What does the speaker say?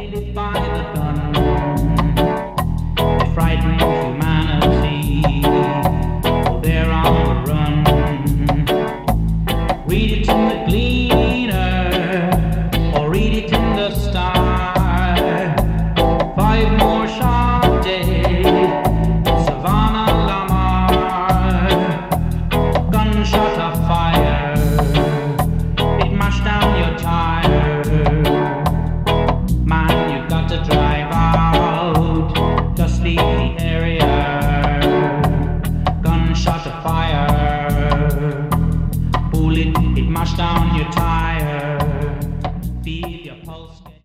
live by the gun. They frighten humanity. Oh, they're on the run. Read it in the Gleaner.